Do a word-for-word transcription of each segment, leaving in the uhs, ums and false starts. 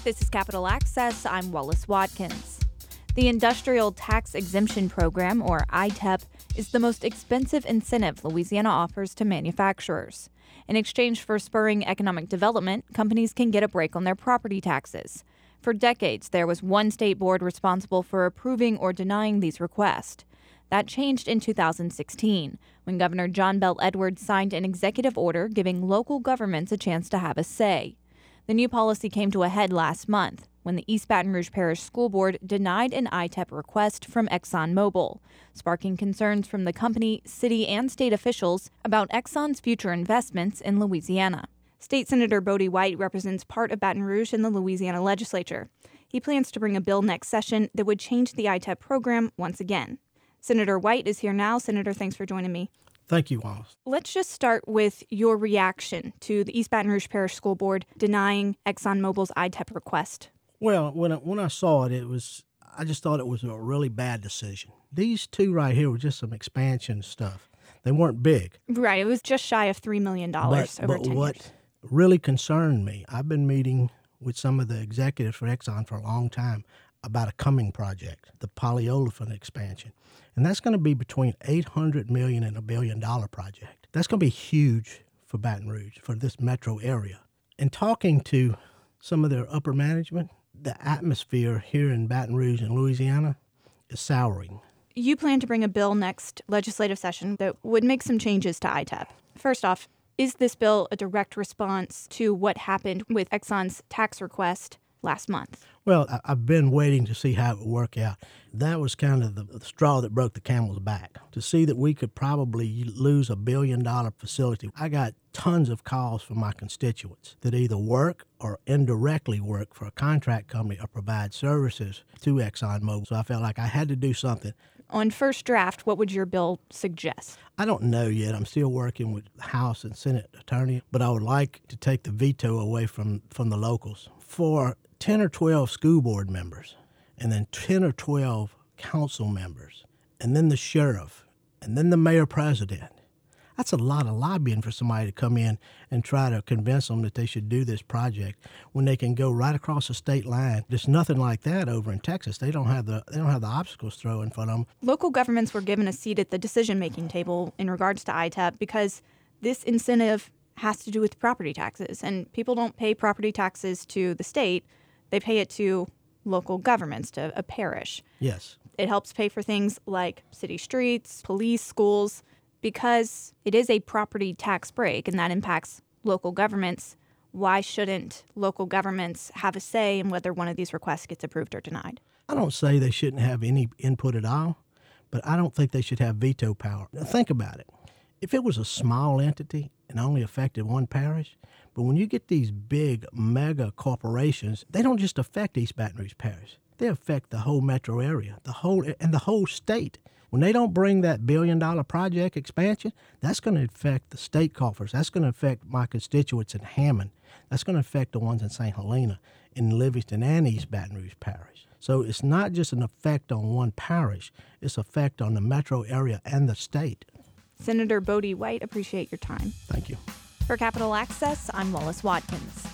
This is Capital Access. I'm Wallace Watkins. The Industrial Tax Exemption Program, or I T E P, is the most expensive incentive Louisiana offers to manufacturers. In exchange for spurring economic development, companies can get a break on their property taxes. For decades, there was one state board responsible for approving or denying these requests. That changed in two thousand sixteen, when Governor John Bel Edwards signed an executive order giving local governments a chance to have a say. The new policy came to a head last month when the East Baton Rouge Parish School Board denied an I T E P request from ExxonMobil, sparking concerns from the company, city, and state officials about Exxon's future investments in Louisiana. State Senator Bodie White represents part of Baton Rouge in the Louisiana legislature. He plans to bring a bill next session that would change the I T E P program once again. Senator White is here now. Senator, thanks for joining me. Thank you, Wallace. Let's just start with your reaction to the East Baton Rouge Parish School Board denying ExxonMobil's I T E P request. Well, when I, when I saw it, it was I just thought it was a really bad decision. These two right here were just some expansion stuff. They weren't big. Right. It was just shy of three million dollars but, over but ten what years. really concerned me, I've been meeting with some of the executives for Exxon for a long time about a coming project, the polyolefin expansion. And that's going to be between eight hundred million dollars and a billion dollar project. That's going to be huge for Baton Rouge, for this metro area. And talking to some of their upper management, the atmosphere here in Baton Rouge and Louisiana is souring. You plan to bring a bill next legislative session that would make some changes to I T E P. First off, is this bill a direct response to what happened with Exxon's tax request last month? Well, I've been waiting to see how it would work out. That was kind of the, the straw that broke the camel's back, to see that we could probably lose a billion-dollar facility. I got tons of calls from my constituents that either work or indirectly work for a contract company or provide services to ExxonMobil. So I felt like I had to do something. On first draft, what would your bill suggest? I don't know yet. I'm still working with House and Senate attorney, but I would like to take the veto away from, from the locals. For ten or twelve school board members, and then ten or twelve council members, and then the sheriff, and then the mayor president. That's a lot of lobbying for somebody to come in and try to convince them that they should do this project when they can go right across the state line. There's nothing like that over in Texas. They don't have the they don't have the obstacles thrown in front of them. Local governments were given a seat at the decision-making table in regards to I T E P because this incentive has to do with property taxes, and people don't pay property taxes to the state. They pay it to local governments, to a parish. Yes. It helps pay for things like city streets, police, schools. Because it is a property tax break and that impacts local governments, why shouldn't local governments have a say in whether one of these requests gets approved or denied? I don't say they shouldn't have any input at all, but I don't think they should have veto power. Now, think about it. If it was a small entity and only affected one parish, but when you get these big mega corporations, they don't just affect East Baton Rouge Parish. They affect the whole metro area, the whole and the whole state. When they don't bring that billion-dollar project expansion, that's going to affect the state coffers. That's going to affect my constituents in Hammond. That's going to affect the ones in Saint Helena, in Livingston, and East Baton Rouge Parish. So it's not just an effect on one parish. It's an effect on the metro area and the state. Senator Bodie White, appreciate your time. Thank you. For Capital Access, I'm Wallace Watkins.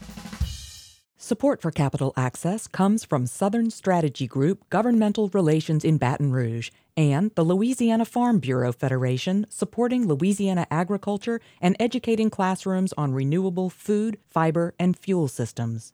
Support for Capital Access comes from Southern Strategy Group Governmental Relations in Baton Rouge and the Louisiana Farm Bureau Federation, supporting Louisiana agriculture and educating classrooms on renewable food, fiber, and fuel systems.